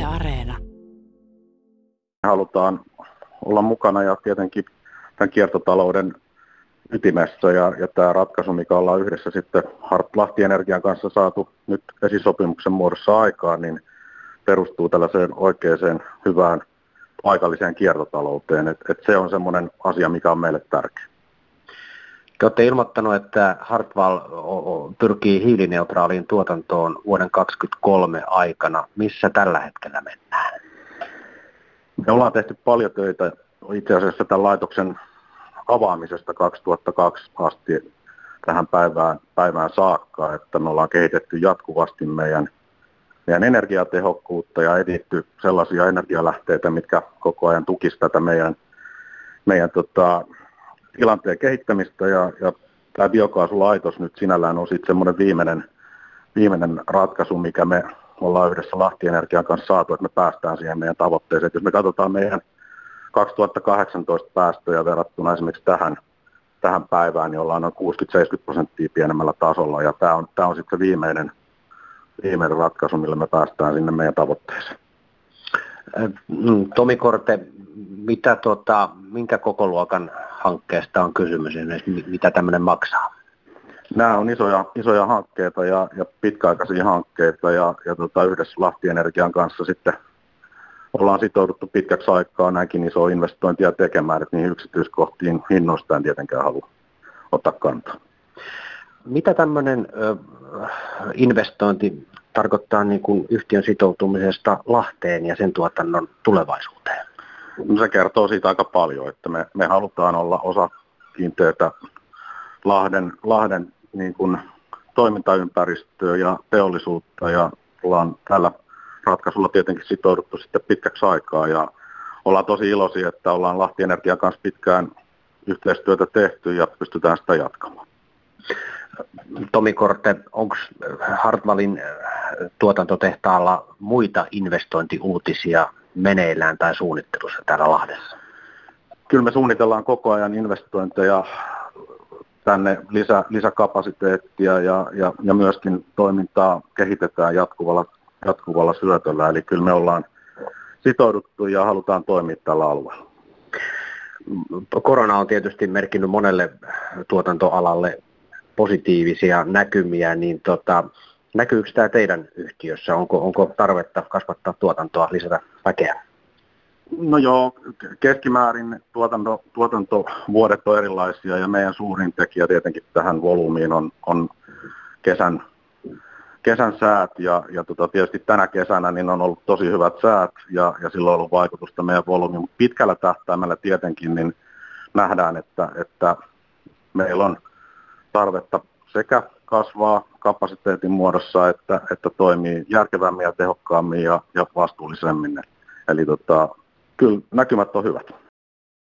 Areena. Halutaan olla mukana ja tietenkin tämän kiertotalouden ytimessä ja tämä ratkaisu, mikä ollaan yhdessä sitten Lahti Energian kanssa saatu nyt esisopimuksen muodossa aikaan, niin perustuu tällaiseen oikeaan hyvään paikalliseen kiertotalouteen. Et se on semmoinen asia, mikä on meille tärkeä. Te olette ilmoittanut, että Hartwall pyrkii hiilineutraaliin tuotantoon vuoden 2023 aikana. Missä tällä hetkellä mennään? Me ollaan tehty paljon töitä itse asiassa tämän laitoksen avaamisesta 2002 asti tähän päivään saakka, että me ollaan kehitetty jatkuvasti meidän energiatehokkuutta ja editty sellaisia energialähteitä, mitkä koko ajan tukisivat tätä meidän tilanteen kehittämistä ja tämä biokaasulaitos nyt sinällään on sitten semmoinen viimeinen ratkaisu, mikä me ollaan yhdessä Lahti Energian kanssa saatu, että me päästään siihen meidän tavoitteeseen. Et jos me katsotaan meidän 2018 päästöjä verrattuna esimerkiksi tähän päivään, niin ollaan noin 60-70% pienemmällä tasolla ja tämä on sitten se viimeinen ratkaisu, millä me päästään sinne meidän tavoitteeseen. Tomi Korte, minkä kokoluokan hankkeesta on kysymys, mitä tämmöinen maksaa? Nämä on isoja hankkeita ja pitkäaikaisia hankkeita ja yhdessä Lahti Energian kanssa sitten ollaan sitouduttu pitkäksi aikaa näinkin isoa investointia tekemään, että niihin yksityiskohtiin hinnoista en tietenkään halua ottaa kantaa. Mitä tämmöinen investointi tarkoittaa niin kuin yhtiön sitoutumisesta Lahteen ja sen tuotannon tulevaisuuteen? No se kertoo siitä aika paljon, että me halutaan olla osa kiinteätä Lahden niin kuin toimintaympäristöä ja teollisuutta ja ollaan tällä ratkaisulla tietenkin sitouduttu sitten pitkäksi aikaa ja ollaan tosi iloisia, että ollaan Lahti Energian kanssa pitkään yhteistyötä tehty ja pystytään sitä jatkamaan. Tomi Korte, onko Hartwallin tuotantotehtaalla muita investointiuutisia meneillään tai suunnittelussa täällä Lahdessa? Kyllä me suunnitellaan koko ajan investointeja tänne lisäkapasiteettia ja myöskin toimintaa kehitetään jatkuvalla syötöllä. Eli kyllä me ollaan sitouduttu ja halutaan toimia tällä alueella. Korona on tietysti merkinnyt monelle tuotantoalalle positiivisia näkymiä, niin näkyykö tämä teidän yhtiössä? Onko tarvetta kasvattaa tuotantoa, lisätä väkeä? No joo, keskimäärin tuotantovuodet on erilaisia ja meidän suurin tekijä tietenkin tähän volyymiin on kesän säät ja tietysti tänä kesänä niin on ollut tosi hyvät säät ja sillä on ollut vaikutusta meidän volyymiin, mutta pitkällä tähtäimellä tietenkin niin nähdään, että meillä on tarvetta sekä kasvaa kapasiteetin muodossa, että toimii järkevämmin ja tehokkaammin ja vastuullisemmin. Eli kyllä näkymät on hyvät.